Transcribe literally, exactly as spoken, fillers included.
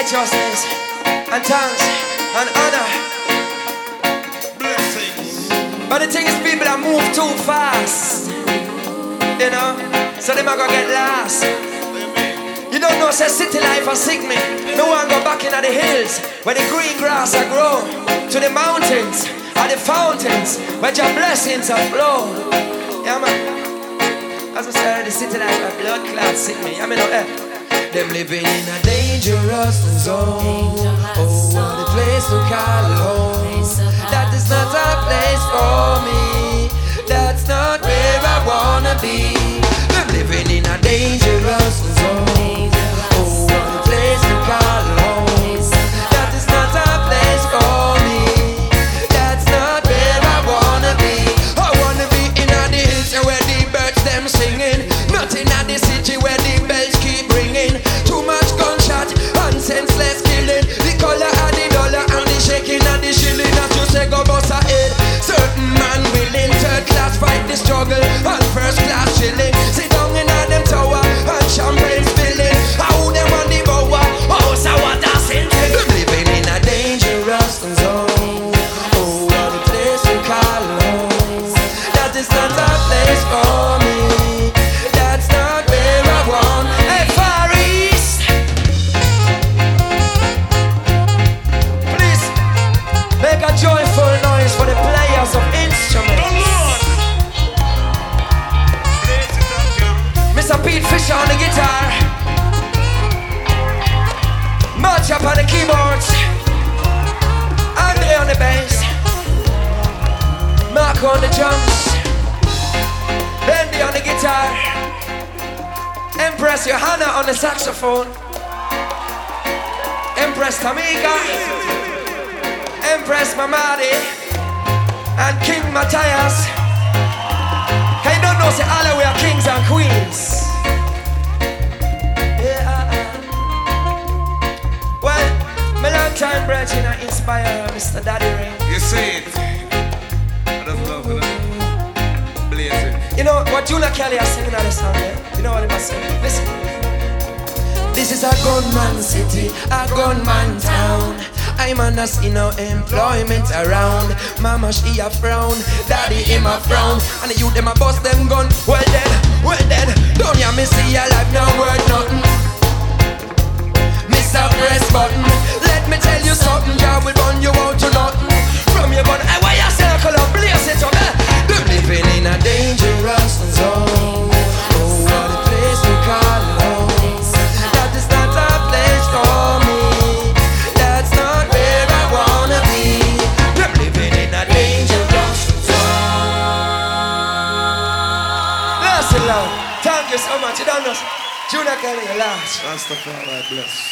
righteousness and thanks and honor. Blessings. But the thing is, people that move too fast, you know, so they might go get lost. You don't know, say city life a sick me. No one go back in the hills where the green grass a grow, to the mountains or the fountains where your blessings are flow. Yeah, man. As I said, the city life a blood clot sick me. I mean, no, eh. Them living in a dangerous zone. Oh, what a place to call home. That is not a place for me. That's not where I wanna be. Them living in a dangerous zone. Oh, what a place to call home. That is not a place for me. That's not where I wanna be. I wanna be in a the hills where the birds them singing. Not in a the city where the bells keep ringing. Too much gunshot and senseless killing. The color of the dollar and the shaking of the shilling. As you say go bust a head. Certain man willing. Third class fight the struggle and first class chilling. Sit down in a them tower and champagne spilling. How them on the bower? Oh, so what a sin. Living in a dangerous zone. Oh, what a place to call home. That is not a place for me. That's not where I want. Hey, Far East, please make a joyful noise for the players of instruments. Mister Pete Fisher on the guitar, March up on the keyboards, Andre on the bass, Mark on the drums, Bendy on the guitar, Empress Johanna on the saxophone, Empress Tamika, Empress Mamadi, and King Matthias. Hey, don't know, say all we are kings and queens. Yeah. Well, my long time brethren I inspire Mister Daddy Ring. You see it. I just love it. Blazing. You know what Juna Kelly is singing on the song, yeah? You know what he was saying? Listen. This is a gunman city, a gunman town. I'm on a see no employment around. Mama she a frown, daddy him a frown, and the youth them a bust them gun. Well then, well then, don't ya me see your life no worth nothing. Mister Press button, let me tell you something. God will run you out to nothing. From your bun, I why you circle up, blaze it up. Eh? Them living in a dangerous zone. Oh, what a place to call home. That is not a place for me. That's not where I wanna be. Them living in a dangerous zone. Bless the Lord. Thank you so much. You don't know. Junior Kelly, your last. Rastafari bless.